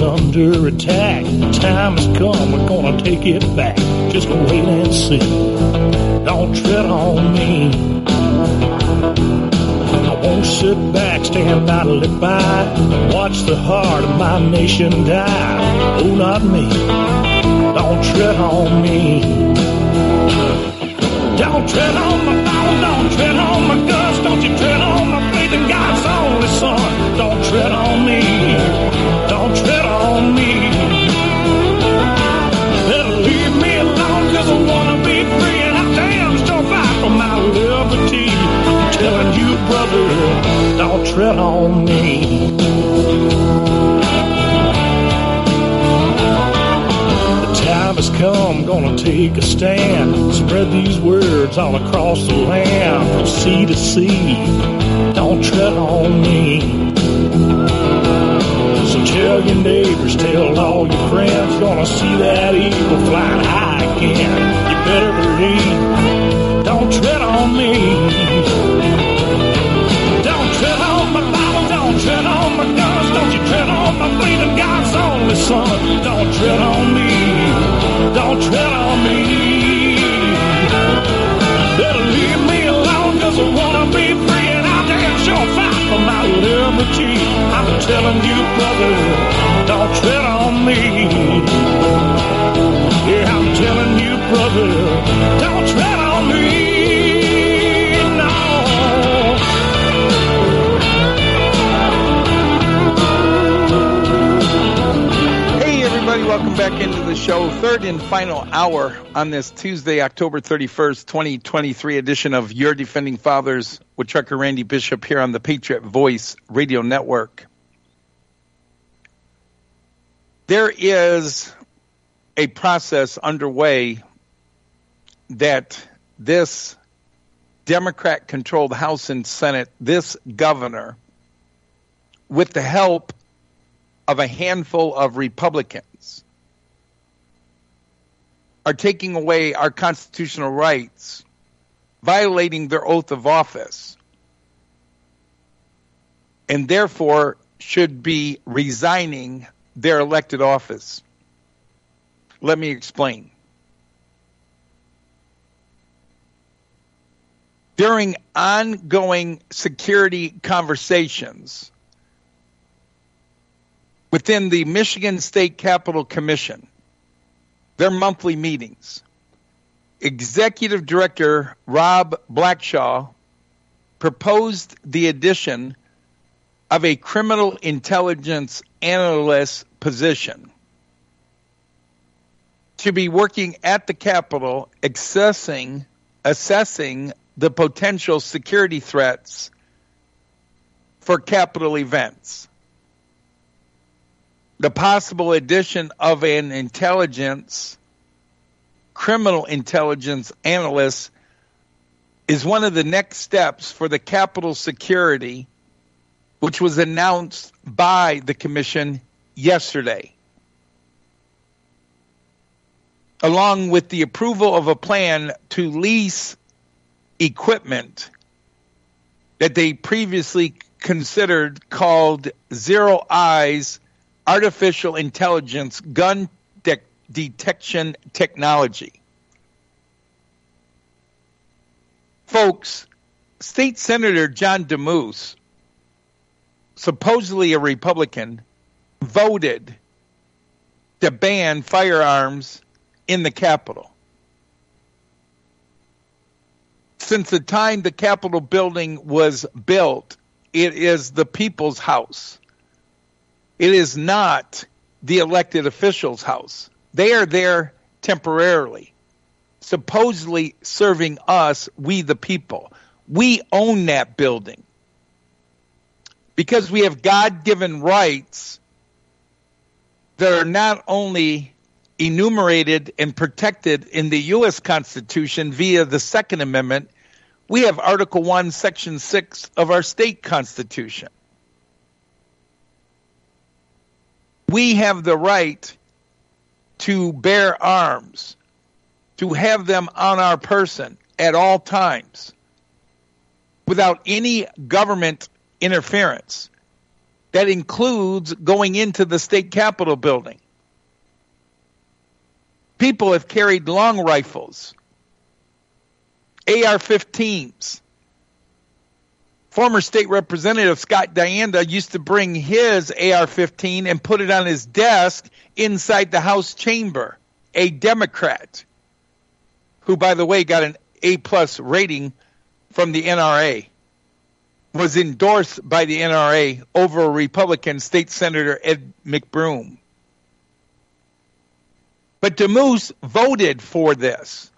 under attack. The time has come, we're gonna take it back. Just wait and see. Don't tread on me. I won't sit back, stand idly by, watch the heart of my nation die. Oh, not me. Don't tread on me. Don't tread on my Bible, don't tread on my guts, don't you tread on my faith in God's only Son. Don't tread on me, don't tread on me. Better leave me alone, cause I wanna be free, and I damn sure fight for my liberty. I'm telling you, brother, don't tread on me. Time has come, gonna take a stand. Spread these words all across the land, from sea to sea. Don't tread on me. So tell your neighbors, tell all your friends, gonna see that eagle flying high again. You better believe. Don't tread on me. Don't tread on my Bible, don't tread on my guns, don't you tread on my faith in God's only Son. Don't tread on me. Don't tread on me. Better leave me alone, cause I wanna be free, and I'll damn sure fight for my liberty. I'm telling you, brother, don't tread on me. Yeah, I'm telling you, brother, don't tread on me. No. Welcome back into the show, third and final hour on this Tuesday, October 31st, 2023 edition of Your Defending Fathers with Trucker Randy Bishop here on the Patriot Voice Radio Network. There is a process underway that this Democrat-controlled House and Senate, this governor, with the help of a handful of Republicans, are taking away our constitutional rights, violating their oath of office, and therefore should be resigning their elected office. Let me explain. During ongoing security conversations within the Michigan State Capitol Commission, their monthly meetings, Executive Director Rob Blackshaw proposed the addition of a criminal intelligence analyst position to be working at the Capitol, assessing the potential security threats for Capitol events. The possible addition of an criminal intelligence analyst is one of the next steps for the Capitol security, which was announced by the commission yesterday, along with the approval of a plan to lease equipment that they previously considered called Zero Eyes Artificial Intelligence Gun Detection Technology. Folks, State Senator John DeMoose, supposedly a Republican, voted to ban firearms in the Capitol. Since the time the Capitol building was built, it is the people's house. It is not the elected officials' house. They are there temporarily, supposedly serving us, we the people. We own that building because we have God-given rights that are not only enumerated and protected in the U.S. Constitution via the Second Amendment, we have Article 1, Section 6 of our state constitution. We have the right to bear arms, to have them on our person at all times without any government interference. That includes going into the state capitol building. People have carried long rifles, AR-15s. Former state representative Scott Dianda used to bring his AR-15 and put it on his desk inside the House chamber. A Democrat, who, by the way, got an A+ rating from the NRA, was endorsed by the NRA over a Republican State Senator Ed McBroom. But DeMoose voted for this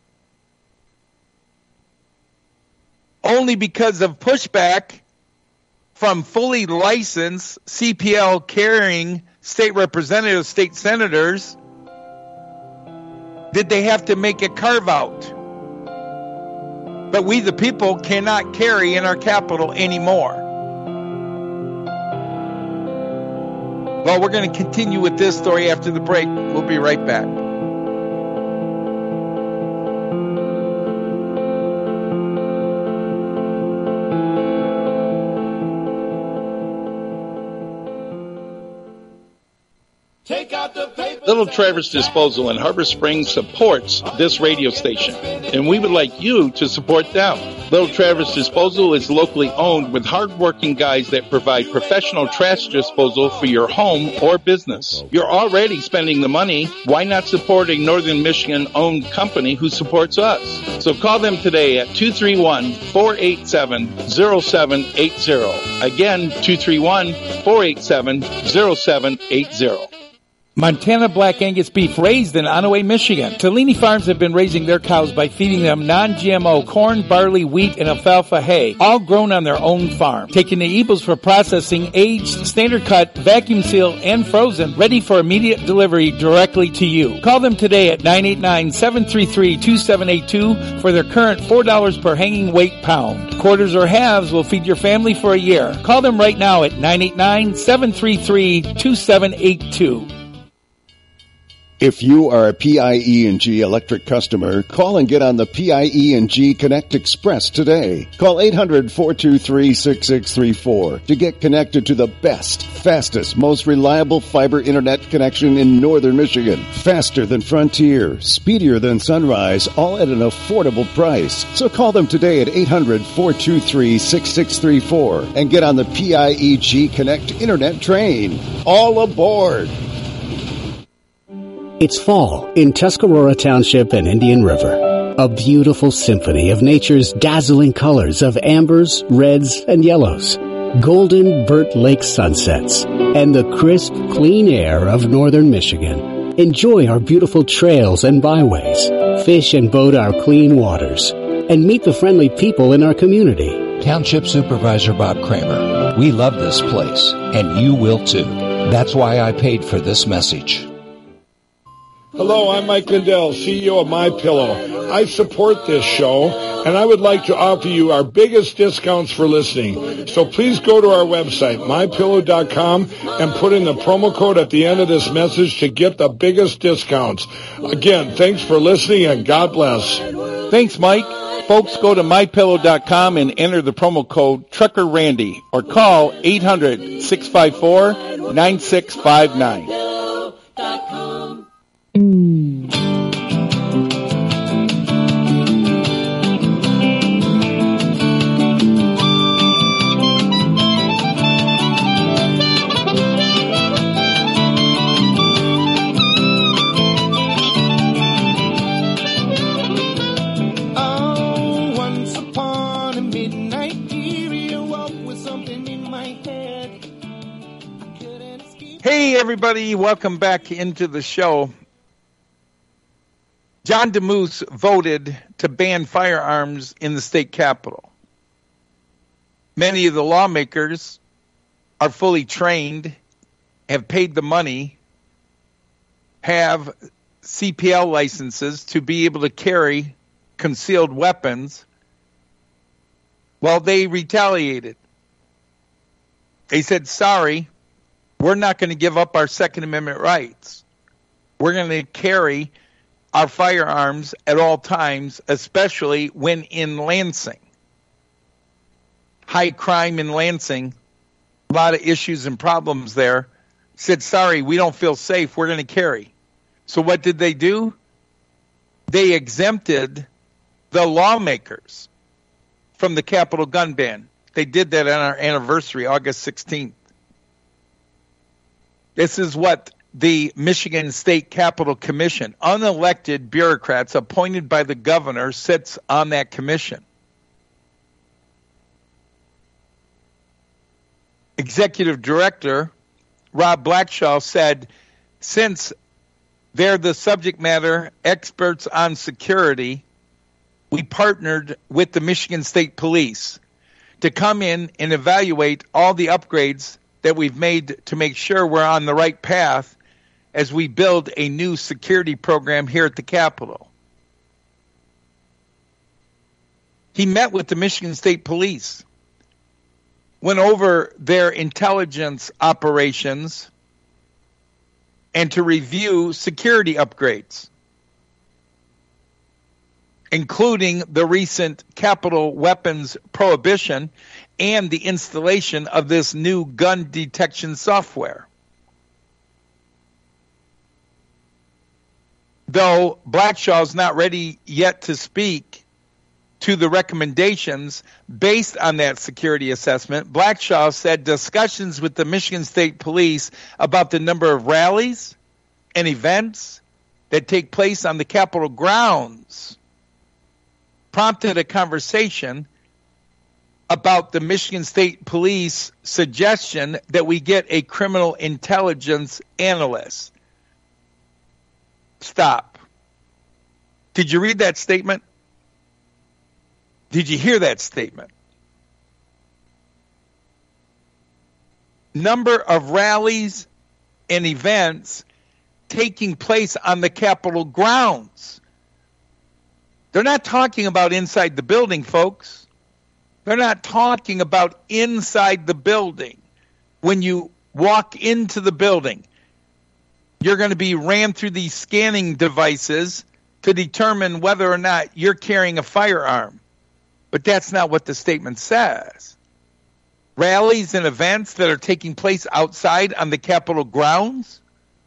only because of pushback from fully licensed CPL carrying state representatives, state senators. Did they have to make a carve out? But we, the people, cannot carry in our capital anymore. Well, we're going to continue with this story after the break. We'll be right back. Little Traverse Disposal in Harbor Springs supports this radio station, and we would like you to support them. Little Traverse Disposal is locally owned with hardworking guys that provide professional trash disposal for your home or business. You're already spending the money. Why not support a Northern Michigan-owned company who supports us? So call them today at 231-487-0780. Again, 231-487-0780. Montana Black Angus beef raised in Onaway, Michigan. Tellini Farms have been raising their cows by feeding them non-GMO corn, barley, wheat, and alfalfa hay, all grown on their own farm. Taking the eagles for processing, aged, standard cut, vacuum sealed, and frozen, ready for immediate delivery directly to you. Call them today at 989-733-2782 for their current $4 per hanging weight pound. Quarters or halves will feed your family for a year. Call them right now at 989-733-2782. If you are a PIE&G electric customer, call and get on the PIE&G Connect Express today. Call 800-423-6634 to get connected to the best, fastest, most reliable fiber internet connection in northern Michigan. Faster than Frontier, speedier than Sunrise, all at an affordable price. So call them today at 800-423-6634 and get on the PIE&G Connect internet train. All aboard! It's fall in Tuscarora Township and Indian River. A beautiful symphony of nature's dazzling colors of ambers, reds, and yellows. Golden Burt Lake sunsets and the crisp, clean air of northern Michigan. Enjoy our beautiful trails and byways. Fish and boat our clean waters. And meet the friendly people in our community. Township Supervisor Bob Kramer. We love this place, and you will too. That's why I paid for this message. Hello, I'm Mike Lindell, CEO of MyPillow. I support this show, and I would like to offer you our biggest discounts for listening. So please go to our website, MyPillow.com, and put in the promo code at the end of this message to get the biggest discounts. Again, thanks for listening, and God bless. Thanks, Mike. Folks, go to MyPillow.com and enter the promo code Trucker Randy or call 800-654-9659. Hey, everybody. Welcome back into the show. John DeMoose voted to ban firearms in the state capitol. Many of the lawmakers are fully trained, have paid the money, have CPL licenses to be able to carry concealed weapons. Well, they retaliated. They said, sorry, we're not going to give up our Second Amendment rights. We're going to carry our firearms at all times, especially when in Lansing. High crime in Lansing, a lot of issues and problems there, said, sorry, we don't feel safe, we're going to carry. So what did they do? They exempted the lawmakers from the Capitol gun ban. They did that on our anniversary, August 16th. This is what the Michigan State Capitol Commission, unelected bureaucrats appointed by the governor, sits on that commission. Executive Director Rob Blackshaw said, since they're the subject matter experts on security, we partnered with the Michigan State Police to come in and evaluate all the upgrades that we've made to make sure we're on the right path as we build a new security program here at the Capitol. He met with the Michigan State Police, went over their intelligence operations, and to review security upgrades, including the recent Capitol weapons prohibition and the installation of this new gun detection software. Though Blackshaw's not ready yet to speak to the recommendations based on that security assessment, Blackshaw said discussions with the Michigan State Police about the number of rallies and events that take place on the Capitol grounds prompted a conversation about the Michigan State Police suggestion that we get a criminal intelligence analyst. Stop. Did you read that statement? Did you hear that statement? Number of rallies and events taking place on the Capitol grounds. They're not talking about inside the building, folks. They're not talking about inside the building. When you walk into the building, you're going to be ran through these scanning devices to determine whether or not you're carrying a firearm. But that's not what the statement says. Rallies and events that are taking place outside on the Capitol grounds,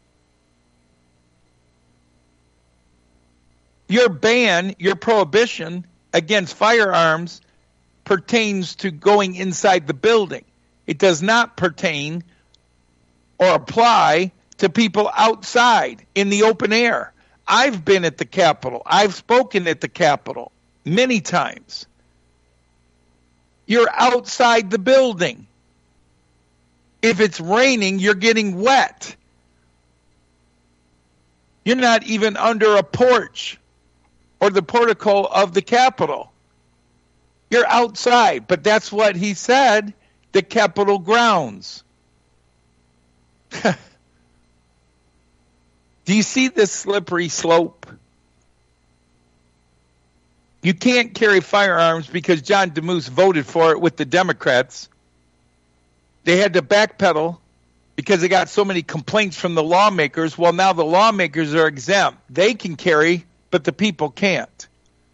your ban, your prohibition against firearms pertains to going inside the building. It does not pertain or apply to people outside in the open air. I've been at the Capitol. I've spoken at the Capitol many times. You're outside the building. If it's raining, you're getting wet. You're not even under a porch or the portico of the Capitol. You're outside, but that's what he said, the Capitol grounds. Do you see this slippery slope? You can't carry firearms because John DeMoose voted for it with the Democrats. They had to backpedal because they got so many complaints from the lawmakers. Well, now the lawmakers are exempt. They can carry, but the people can't.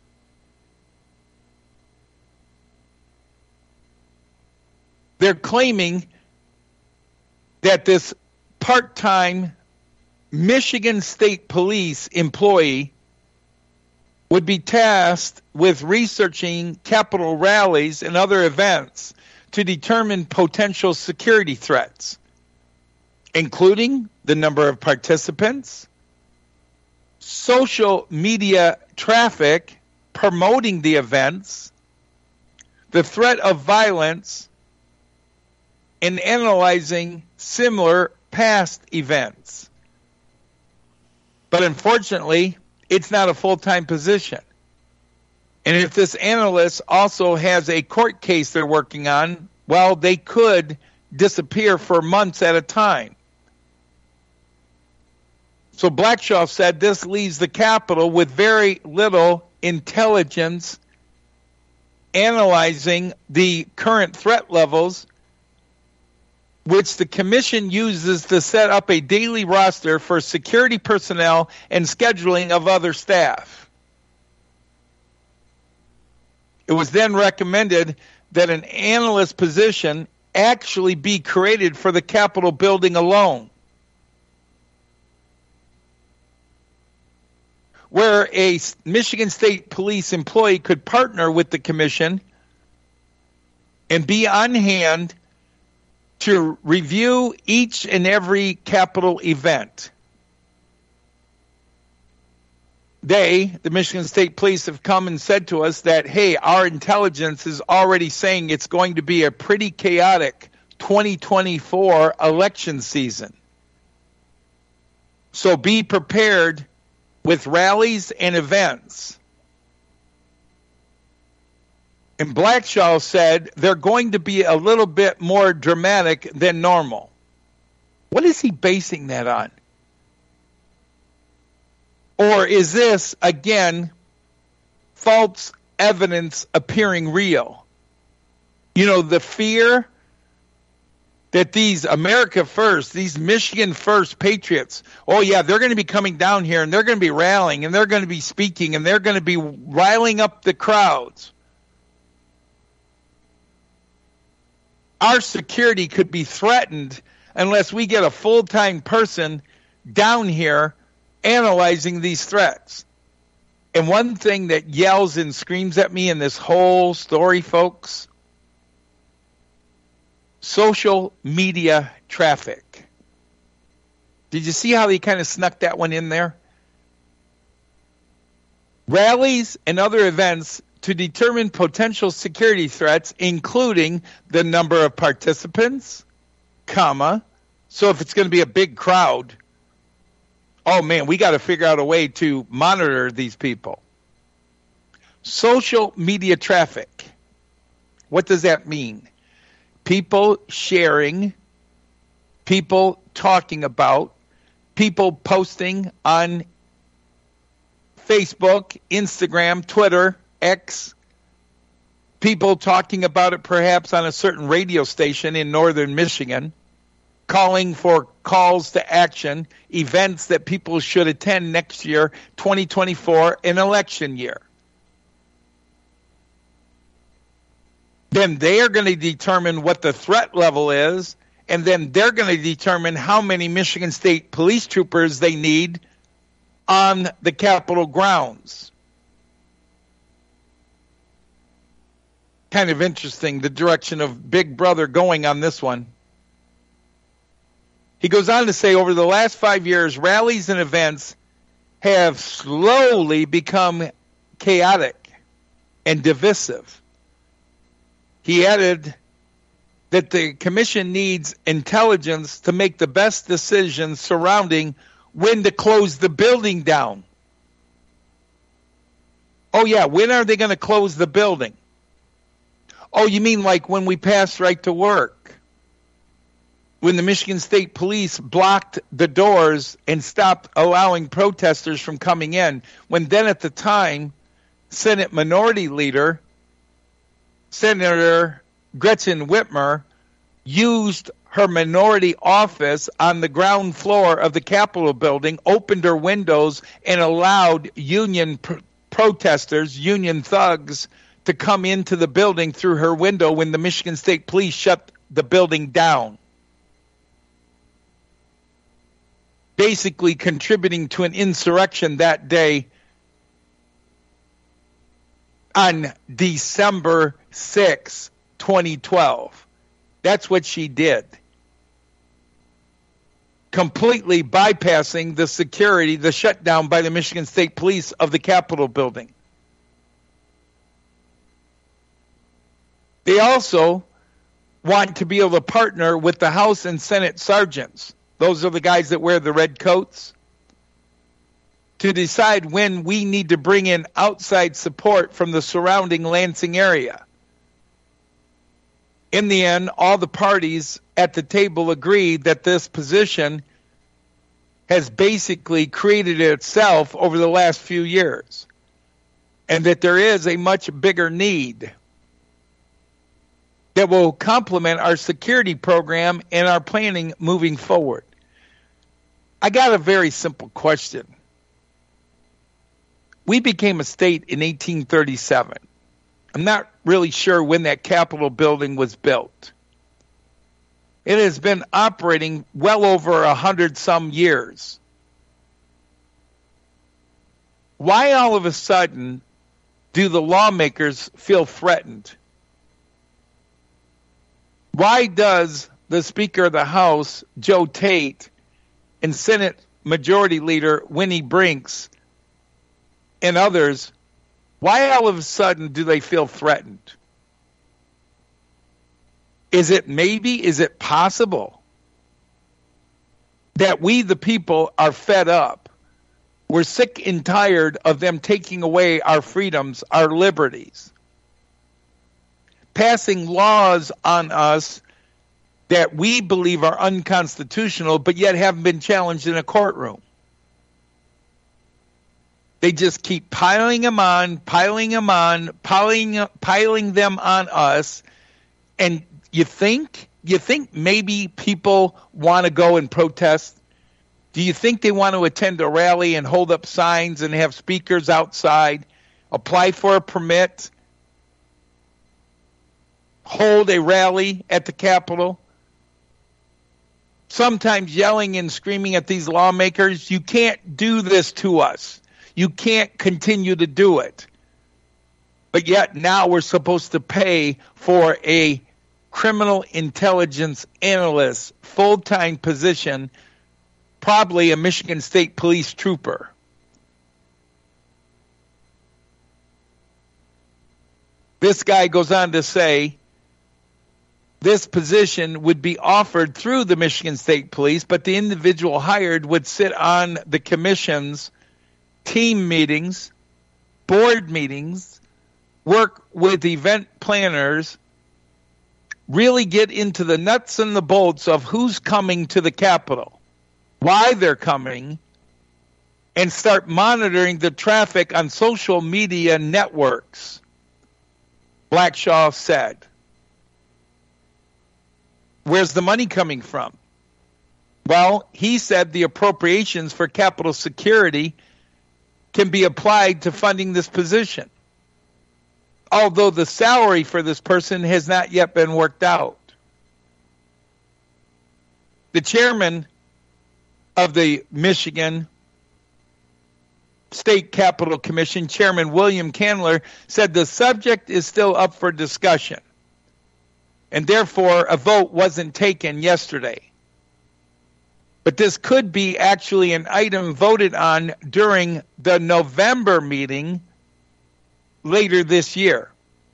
They're claiming that this part-time Michigan State Police employee would be tasked with researching Capitol rallies and other events to determine potential security threats, including the number of participants, social media traffic promoting the events, the threat of violence, and analyzing similar past events. But unfortunately, it's not a full-time position. And if this analyst also has a court case they're working on, well, they could disappear for months at a time. So Blackshaw said this leaves the Capitol with very little intelligence analyzing the current threat levels, which the commission uses to set up a daily roster for security personnel and scheduling of other staff. It was then recommended that an analyst position actually be created for the Capitol building alone, where a Michigan State Police employee could partner with the commission and be on hand to review each and every Capitol event. The Michigan State Police, have come and said to us that, hey, our intelligence is already saying it's going to be a pretty chaotic 2024 election season. So be prepared with rallies and events. And Blackshaw said they're going to be a little bit more dramatic than normal. What is he basing that on? Or is this, again, false evidence appearing real? You know, the fear that these America First, these Michigan First patriots, oh yeah, they're going to be coming down here and they're going to be rallying and they're going to be speaking and they're going to be riling up the crowds. Our security could be threatened unless we get a full-time person down here analyzing these threats. And one thing that yells and screams at me in this whole story, folks, social media traffic. Did you see how they kind of snuck that one in there? Rallies and other events to determine potential security threats, including the number of participants, so if it's going to be a big crowd, oh man, we got to figure out a way to monitor these people. Social media traffic. What does that mean? People sharing, people talking about, people posting on Facebook, Instagram, Twitter, X, people talking about it perhaps on a certain radio station in northern Michigan, calling for calls to action, events that people should attend next year, 2024, an election year. Then they are going to determine what the threat level is, and then they're going to determine how many Michigan State police troopers they need on the Capitol grounds. Kind of interesting, the direction of Big Brother going on this one. He goes on to say, over the last 5 years, rallies and events have slowly become chaotic and divisive. He added that the commission needs intelligence to make the best decisions surrounding when to close the building down. Oh yeah, when are they going to close the building? Oh, you mean like when we passed right to work? When the Michigan State Police blocked the doors and stopped allowing protesters from coming in, when then at the time, Senate Minority Leader, Senator Gretchen Whitmer, used her minority office on the ground floor of the Capitol building, opened her windows, and allowed union protesters, union thugs, to come into the building through her window when the Michigan State Police shut the building down. Basically contributing to an insurrection that day on December 6, 2012. That's what she did. Completely bypassing the security, the shutdown by the Michigan State Police of the Capitol building. They also want to be able to partner with the House and Senate sergeants. Those are the guys that wear the red coats, to decide when we need to bring in outside support from the surrounding Lansing area. In the end, all the parties at the table agree that this position has basically created itself over the last few years, and that there is a much bigger need that will complement our security program and our planning moving forward. I got a very simple question. We became a state in 1837. I'm not really sure when that Capitol building was built. It has been operating well over 100 some years. Why all of a sudden do the lawmakers feel threatened? Why does the Speaker of the House, Joe Tate, and Senate Majority Leader Winnie Brinks and others, why all of a sudden do they feel threatened? Is it possible that we, the people, are fed up? We're sick and tired of them taking away our freedoms, our liberties, passing laws on us that we believe are unconstitutional, but yet haven't been challenged in a courtroom. They just keep piling them on, piling them on us. And you think maybe people want to go and protest? Do you think they want to attend a rally and hold up signs and have speakers outside, apply for a permit, hold a rally at the Capitol? Sometimes yelling and screaming at these lawmakers, you can't do this to us. You can't continue to do it. But yet now we're supposed to pay for a criminal intelligence analyst, full-time position, probably a Michigan State Police trooper. This guy goes on to say this position would be offered through the Michigan State Police, but the individual hired would sit on the commission's team meetings, board meetings, work with event planners, really get into the nuts and the bolts of who's coming to the Capitol, why they're coming, and start monitoring the traffic on social media networks, Blackshaw said. Where's the money coming from? Well, he said the appropriations for Capitol security can be applied to funding this position, although the salary for this person has not yet been worked out. The chairman of the Michigan State Capitol Commission, Chairman William Candler, said the subject is still up for discussion, and therefore a vote wasn't taken yesterday. But this could be actually an item voted on during the November meeting later this year.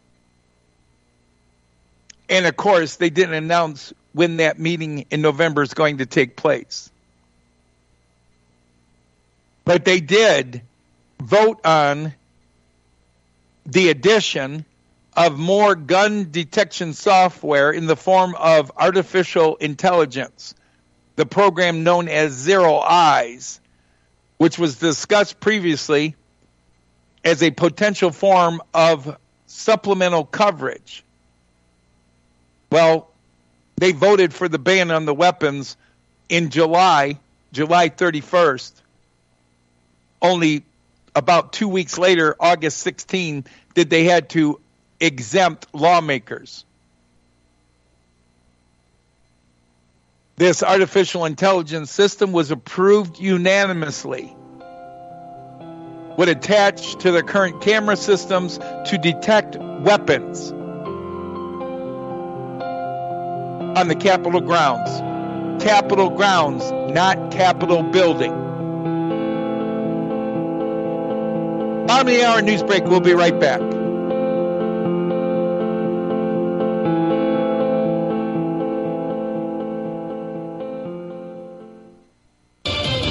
And of course, they didn't announce when that meeting in November is going to take place. But they did vote on the addition of more gun detection software in the form of artificial intelligence, the program known as Zero Eyes, which was discussed previously as a potential form of supplemental coverage. Well, they voted for the ban on the weapons in July 31st. Only about 2 weeks later, August 16, did they had to exempt lawmakers. This artificial intelligence system was approved unanimously. Would attach to the current camera systems to detect weapons on the Capitol grounds. Capitol grounds, not Capitol building. Bottom of the hour news break. We'll be right back.